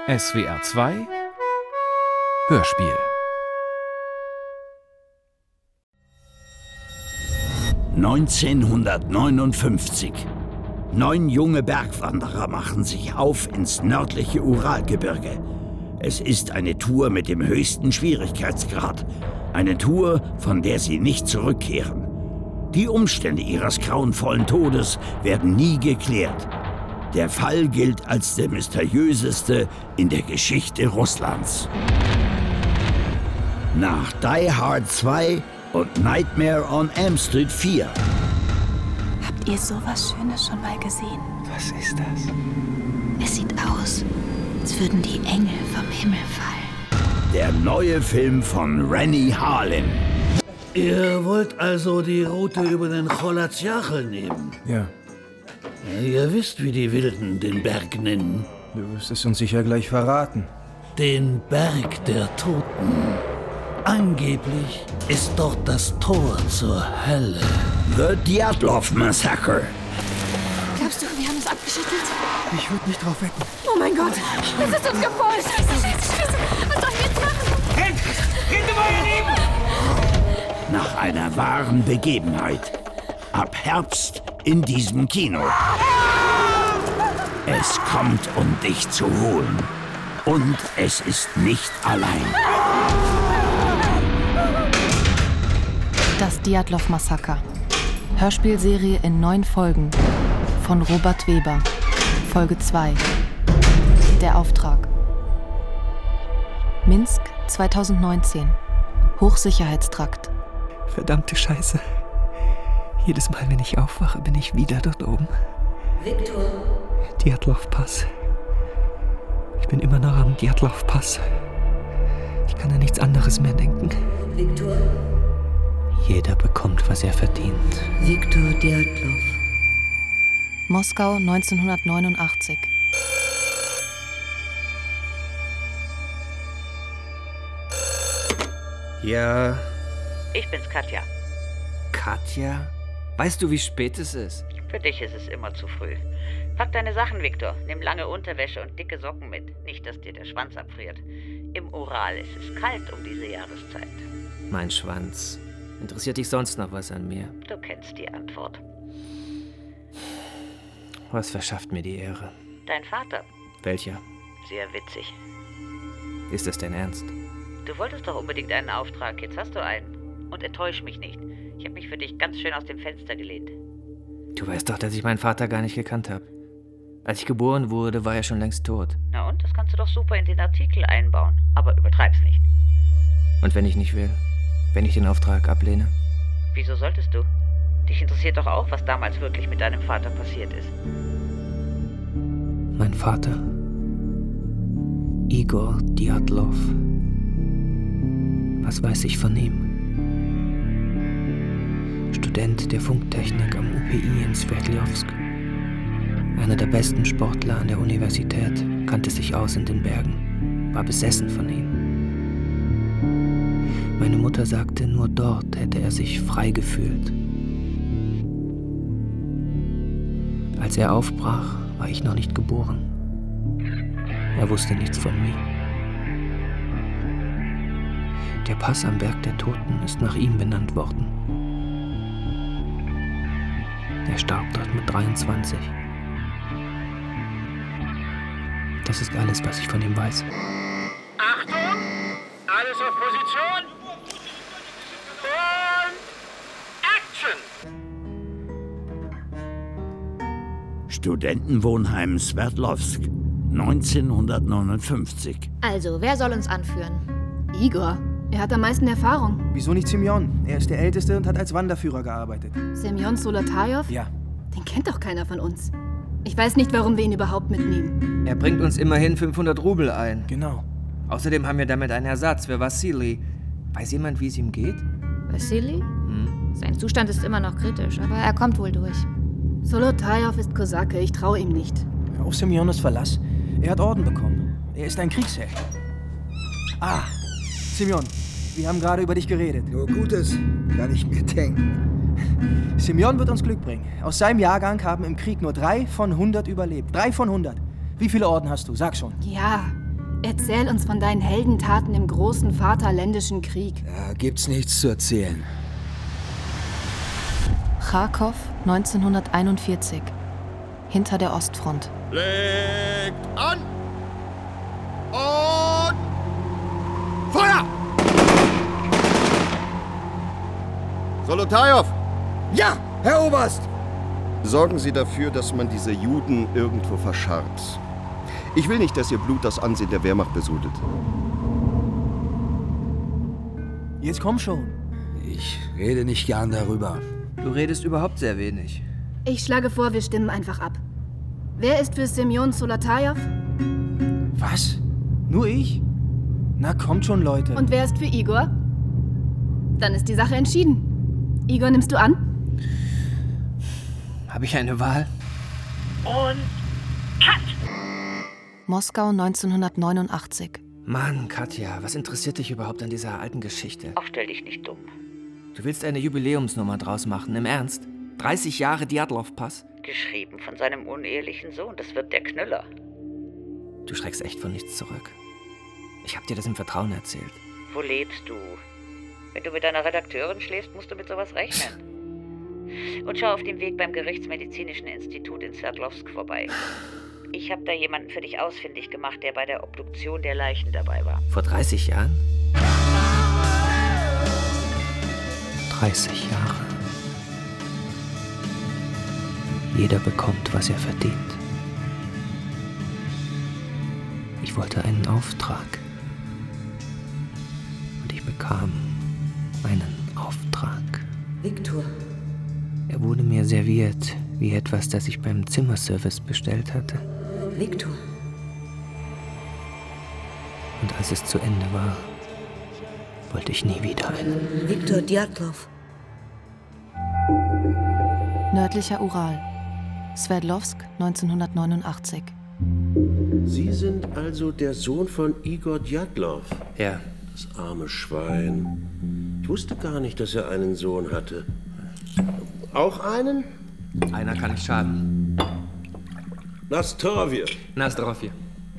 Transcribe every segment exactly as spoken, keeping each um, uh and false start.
S W R zwei Hörspiel. neunzehnhundertneunundfünfzig. Neun junge Bergwanderer machen sich auf ins nördliche Uralgebirge. Es ist eine Tour mit dem höchsten Schwierigkeitsgrad. Eine Tour, von der sie nicht zurückkehren. Die Umstände ihres grauenvollen Todes werden nie geklärt. Der Fall gilt als der mysteriöseste in der Geschichte Russlands. Nach Die Hard zwei und Nightmare on Elm Street vier. Habt ihr sowas Schönes schon mal gesehen? Was ist das? Es sieht aus, als würden die Engel vom Himmel fallen. Der neue Film von Renny Harlin. Ihr wollt also die Route über den Cholatsyachel nehmen? Ja. Ja, ihr wisst, wie die Wilden den Berg nennen. Du wirst es uns sicher gleich verraten. Den Berg der Toten. Angeblich ist dort das Tor zur Hölle. The Dyatlov Massacre. Glaubst du, wir haben es abgeschüttelt? Ich würde nicht drauf wetten. Oh mein Gott, es ist uns gefolgt. Scheiße, scheiße, scheiße. Was sollen wir jetzt machen? Rennt! Rennt über ihr Leben! Nach einer wahren Begebenheit. Ab Herbst in diesem Kino. Es kommt, um dich zu holen. Und es ist nicht allein. Das Dyatlov-Massaker. Hörspielserie in neun Folgen. Von Robert Weber. Folge zwei. Der Auftrag. Minsk, zweitausendneunzehn. Hochsicherheitstrakt. Verdammte Scheiße. Jedes Mal, wenn ich aufwache, bin ich wieder dort oben. Viktor. Dyatlov-Pass. Ich bin immer noch am Dyatlov-Pass. Ich kann an nichts anderes mehr denken. Viktor. Jeder bekommt, was er verdient. Viktor Dyatlov. Moskau, neunzehnhundertneunundachtzig. Ja. Ich bin's, Katja. Katja? Weißt du, wie spät es ist? Für dich ist es immer zu früh. Pack deine Sachen, Viktor. Nimm lange Unterwäsche und dicke Socken mit. Nicht, dass dir der Schwanz abfriert. Im Ural ist es kalt um diese Jahreszeit. Mein Schwanz. Interessiert dich sonst noch was an mir? Du kennst die Antwort. Was verschafft mir die Ehre? Dein Vater. Welcher? Sehr witzig. Ist das dein Ernst? Du wolltest doch unbedingt einen Auftrag. Jetzt hast du einen. Und enttäusch mich nicht. Ich habe mich für dich ganz schön aus dem Fenster gelehnt. Du weißt doch, dass ich meinen Vater gar nicht gekannt habe. Als ich geboren wurde, war er schon längst tot. Na und? Das kannst du doch super in den Artikel einbauen. Aber übertreib's nicht. Und wenn ich nicht will? Wenn ich den Auftrag ablehne? Wieso solltest du? Dich interessiert doch auch, was damals wirklich mit deinem Vater passiert ist. Mein Vater, Igor Dyatlov. Was weiß ich von ihm? Student der Funktechnik am U P I in Sverdlovsk. Einer der besten Sportler an der Universität, kannte sich aus in den Bergen, war besessen von ihm. Meine Mutter sagte, nur dort hätte er sich frei gefühlt. Als er aufbrach, war ich noch nicht geboren. Er wusste nichts von mir. Der Pass am Berg der Toten ist nach ihm benannt worden. Er starb dort mit dreiundzwanzig. Das ist alles, was ich von ihm weiß. Achtung! Alles auf Position! Und Action! Studentenwohnheim Sverdlovsk, neunzehnhundertneunundfünfzig. Also, wer soll uns anführen? Igor. Er hat am meisten Erfahrung. Wieso nicht Semyon? Er ist der Älteste und hat als Wanderführer gearbeitet. Semyon Solotajew? Ja. Den kennt doch keiner von uns. Ich weiß nicht, warum wir ihn überhaupt mitnehmen. Er bringt uns immerhin fünfhundert Rubel ein. Genau. Außerdem haben wir damit einen Ersatz für Wassili. Weiß jemand, wie es ihm geht? Wassili? Hm? Sein Zustand ist immer noch kritisch, aber er kommt wohl durch. Solotajew ist Kosake, ich traue ihm nicht. Auf Semyonos Verlass. Er hat Orden bekommen. Er ist ein Kriegsheld. Ah, Semyon, wir haben gerade über dich geredet. Nur Gutes, kann ich mir denken. Semyon wird uns Glück bringen. Aus seinem Jahrgang haben im Krieg nur drei von hundert überlebt. Drei von hundert. Wie viele Orden hast du? Sag schon. Ja, Erzähl uns von deinen Heldentaten im großen Vaterländischen Krieg. Da gibt's nichts zu erzählen. Charkow, neunzehnhunderteinundvierzig. Hinter der Ostfront. Legt an! Und Feuer! Solotajow! Ja, Herr Oberst! Sorgen Sie dafür, dass man diese Juden irgendwo verscharrt. Ich will nicht, dass Ihr Blut das Ansehen der Wehrmacht besudelt. Jetzt komm schon. Ich rede nicht gern darüber. Du redest überhaupt sehr wenig. Ich schlage vor, wir stimmen einfach ab. Wer ist für Semyon Solatajow? Was? Nur ich? Na kommt schon, Leute. Und wer ist für Igor? Dann ist die Sache entschieden. Igor, nimmst du an? Habe ich eine Wahl? Und Cut! Moskau, neunzehnhundertneunundachtzig. Mann, Katja, was interessiert dich überhaupt an dieser alten Geschichte? Ach, stell dich nicht dumm. Du willst eine Jubiläumsnummer draus machen, im Ernst? dreißig Jahre Djatlov-Pass? Geschrieben von seinem unehelichen Sohn, das wird der Knüller. Du schreckst echt von nichts zurück. Ich hab dir das im Vertrauen erzählt. Wo lebst du? Wenn du mit deiner Redakteurin schläfst, musst du mit sowas rechnen. Und schau auf dem Weg beim Gerichtsmedizinischen Institut in Sverdlovsk vorbei. Ich habe da jemanden für dich ausfindig gemacht, der bei der Obduktion der Leichen dabei war. Vor dreißig Jahren? dreißig Jahre. Jeder bekommt, was er verdient. Ich wollte einen Auftrag. Und ich bekam einen Auftrag. Viktor. Er wurde mir serviert, wie etwas, das ich beim Zimmerservice bestellt hatte. Viktor. Und als es zu Ende war, wollte ich nie wieder einen. Viktor Djatlov. Nördlicher Ural. Sverdlovsk, neunzehnhundertneunundachtzig. Sie sind also der Sohn von Igor Djatlov? Ja. Das arme Schwein. Ich wusste gar nicht, dass er einen Sohn hatte. Auch einen? Einer kann nicht schaden. Nastorvje. Nastorvje.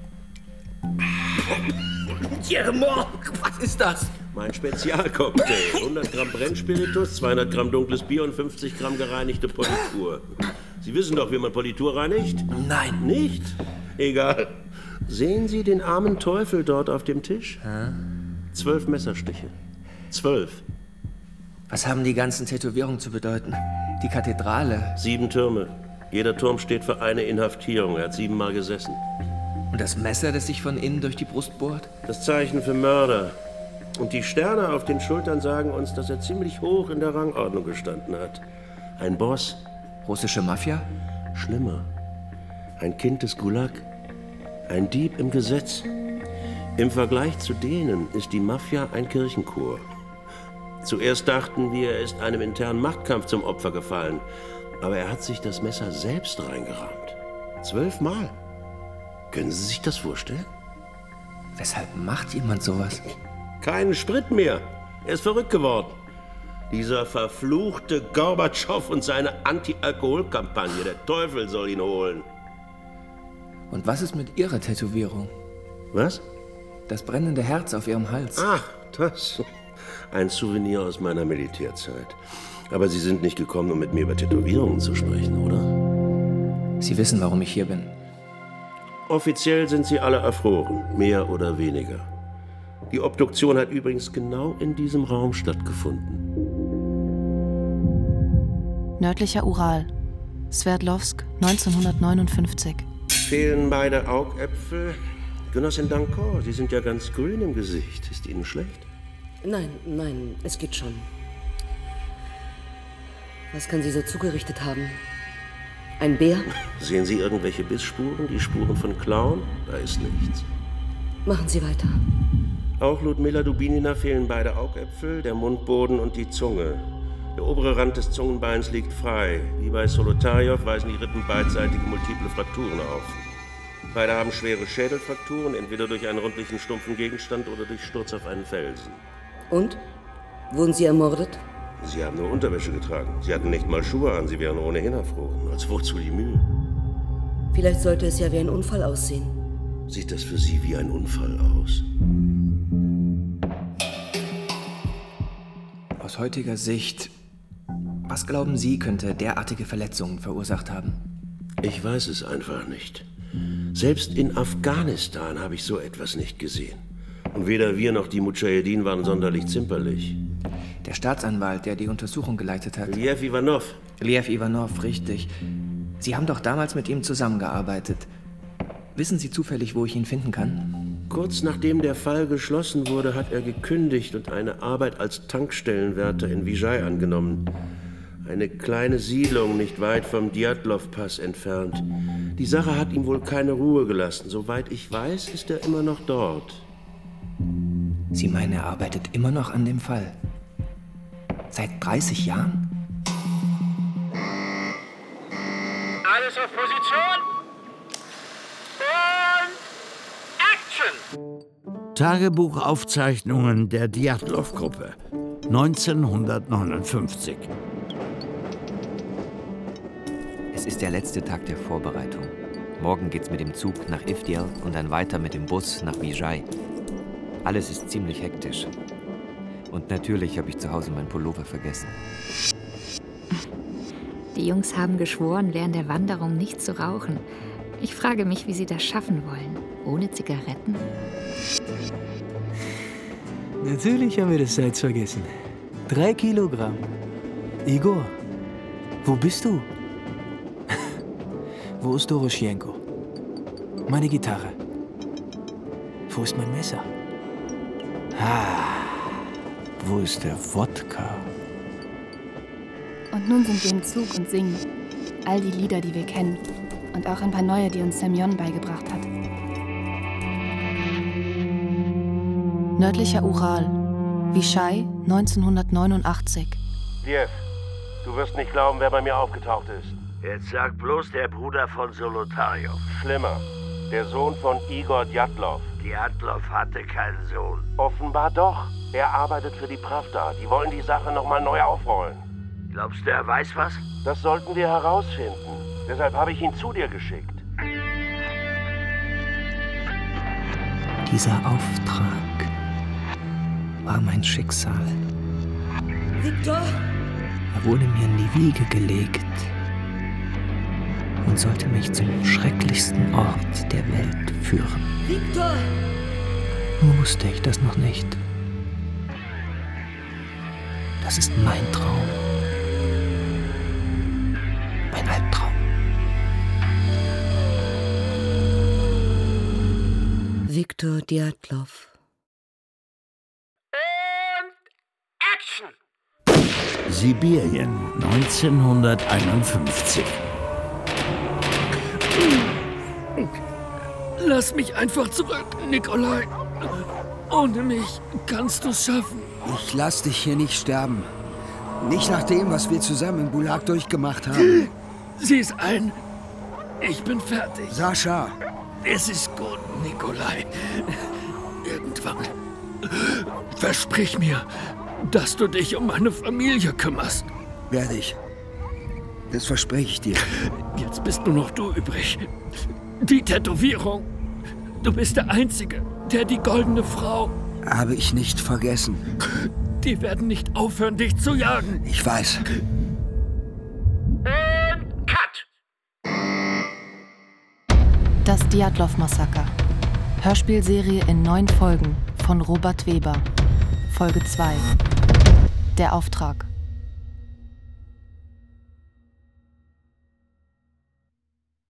Was ist das? Mein Spezialcocktail. hundert Gramm Brennspiritus, zweihundert Gramm dunkles Bier und fünfzig Gramm gereinigte Politur. Sie wissen doch, wie man Politur reinigt? Nein. Nicht? Egal. Sehen Sie den armen Teufel dort auf dem Tisch? Hä? Zwölf Messerstiche. Zwölf. Was haben die ganzen Tätowierungen zu bedeuten? Die Kathedrale. Sieben Türme. Jeder Turm steht für eine Inhaftierung. Er hat siebenmal gesessen. Und das Messer, das sich von innen durch die Brust bohrt? Das Zeichen für Mörder. Und die Sterne auf den Schultern sagen uns, dass er ziemlich hoch in der Rangordnung gestanden hat. Ein Boss. Russische Mafia? Schlimmer. Ein Kind des Gulag. Ein Dieb im Gesetz. Im Vergleich zu denen ist die Mafia ein Kirchenchor. Zuerst dachten wir, er ist einem internen Machtkampf zum Opfer gefallen. Aber er hat sich das Messer selbst reingerammt. Zwölfmal. Können Sie sich das vorstellen? Weshalb macht jemand sowas? Keinen Sprit mehr. Er ist verrückt geworden. Dieser verfluchte Gorbatschow und seine Anti-Alkohol-Kampagne. Der Teufel soll ihn holen. Und was ist mit Ihrer Tätowierung? Was? Das brennende Herz auf Ihrem Hals. Ach, das. Ein Souvenir aus meiner Militärzeit. Aber Sie sind nicht gekommen, um mit mir über Tätowierungen zu sprechen, oder? Sie wissen, warum ich hier bin. Offiziell sind Sie alle erfroren, mehr oder weniger. Die Obduktion hat übrigens genau in diesem Raum stattgefunden. Nördlicher Ural. Sverdlovsk, neunzehnhundertneunundfünfzig. Fehlen beide Augäpfel. Genossin Danko, Sie sind ja ganz grün im Gesicht. Ist Ihnen schlecht? Nein, nein, es geht schon. Was kann sie so zugerichtet haben? Ein Bär? Sehen Sie irgendwelche Bissspuren, die Spuren von Klauen? Da ist nichts. Machen Sie weiter. Auch Ludmila Dubinina fehlen beide Augäpfel, der Mundboden und die Zunge. Der obere Rand des Zungenbeins liegt frei. Wie bei Solotajow weisen die Rippen beidseitige multiple Frakturen auf. Beide haben schwere Schädelfrakturen, entweder durch einen rundlichen, stumpfen Gegenstand oder durch Sturz auf einen Felsen. Und? Wurden Sie ermordet? Sie haben nur Unterwäsche getragen. Sie hatten nicht mal Schuhe an, Sie wären ohnehin erfroren. Als wozu die Mühe? Vielleicht sollte es ja wie ein Unfall aussehen. sieht das für Sie wie ein Unfall aus. Aus heutiger Sicht, was glauben Sie, könnte derartige Verletzungen verursacht haben? Ich weiß es einfach nicht. Selbst in Afghanistan habe ich so etwas nicht gesehen. Und weder wir noch die Mudschahedin waren sonderlich zimperlich. Der Staatsanwalt, der die Untersuchung geleitet hat... Liev Ivanov. Liev Ivanov, richtig. Sie haben doch damals mit ihm zusammengearbeitet. Wissen Sie zufällig, wo ich ihn finden kann? Kurz nachdem der Fall geschlossen wurde, hat er gekündigt und eine Arbeit als Tankstellenwärter in Vijay angenommen. Eine kleine Siedlung nicht weit vom Djatlov-Pass entfernt. Die Sache hat ihm wohl keine Ruhe gelassen. Soweit ich weiß, ist er immer noch dort. Sie meinen, er arbeitet immer noch an dem Fall? Seit dreißig Jahren? Alles auf Position. Und Action! Tagebuchaufzeichnungen der Djatlov-Gruppe, neunzehnhundertneunundfünfzig. Es ist der letzte Tag der Vorbereitung. Morgen geht's mit dem Zug nach Ivdel und dann weiter mit dem Bus nach Vijay. Alles ist ziemlich hektisch. Und natürlich habe ich zu Hause meinen Pullover vergessen. Die Jungs haben geschworen, während der Wanderung nicht zu rauchen. Ich frage mich, wie sie das schaffen wollen. Ohne Zigaretten? Natürlich haben wir das Salz vergessen. Drei Kilogramm. Igor, wo bist du? Wo ist Doroschenko? Meine Gitarre. Wo ist mein Messer? Ah, wo ist der Wodka? Und nun sind wir im Zug und singen. All die Lieder, die wir kennen. Und auch ein paar neue, die uns Semyon beigebracht hat. Nördlicher Ural, Vijay, neunzehnhundertneunundachtzig. Liev, du wirst nicht glauben, wer bei mir aufgetaucht ist. Jetzt sag bloß der Bruder von Solotaryov. Schlimmer, der Sohn von Igor Djatlov. Djatlov hatte keinen Sohn. Offenbar doch. Er arbeitet für die Pravda. Die wollen die Sache nochmal neu aufrollen. Glaubst du, er weiß was? Das sollten wir herausfinden. Deshalb habe ich ihn zu dir geschickt. Dieser Auftrag war mein Schicksal. Viktor! Er wurde mir in die Wiege gelegt und sollte mich zum schrecklichsten Ort der Welt führen. Viktor! Nur wusste ich das noch nicht. Das ist mein Traum. Mein Albtraum. Viktor Djatlov. Und Action! Sibirien, neunzehnhunderteinundfünfzig. Lass mich einfach zurück, Nikolai. Ohne mich kannst du es schaffen. Ich lass dich hier nicht sterben. Nicht nach dem, was wir zusammen im Gulag durchgemacht haben. Sieh's ein. Ich bin fertig. Sascha. Es ist gut, Nikolai. Irgendwann. Versprich mir, dass du dich um meine Familie kümmerst. Werde ich. Das verspreche ich dir. Jetzt bist nur noch du übrig. Die Tätowierung. Du bist der Einzige, der die goldene Frau... Habe ich nicht vergessen. Die werden nicht aufhören, dich zu jagen. Ich weiß. Und Cut! Das Djatlov-Massaker. Hörspielserie in neun Folgen von Robert Weber. Folge zwei. Der Auftrag.